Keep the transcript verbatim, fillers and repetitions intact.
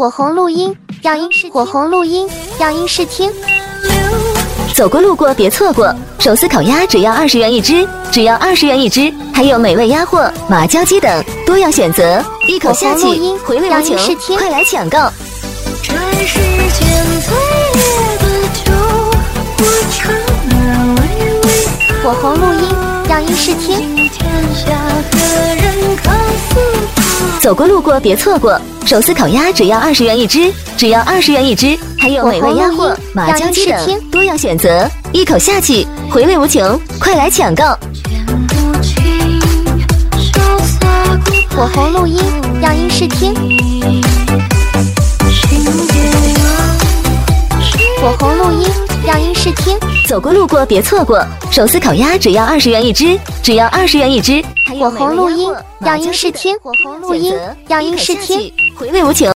火红录音，让音视火红录音，让音视听。 走过路过别错过，手撕烤鸭只要二十元一只，只要二十元一只，还有美味鸭货、马椒鸡等多样选择，一口下去，回味无穷，快来抢购！ 这世间最烈的酒，我诚而为为火红录音，让音视听。 天下何人可似走过路过别错过，手撕烤鸭只要二十元一只，只要二十元一只，还有美味鸭货、马椒鸡等多样选择，一口下去，回味无穷，快来抢购！ 火红录音，让音视听。火红录音，让音视听。 走过路过别错过，手撕烤鸭只要二十元一只，只要二十元一只，还有火红录音，让音视听。火红录音，让音视听， 回味无穷。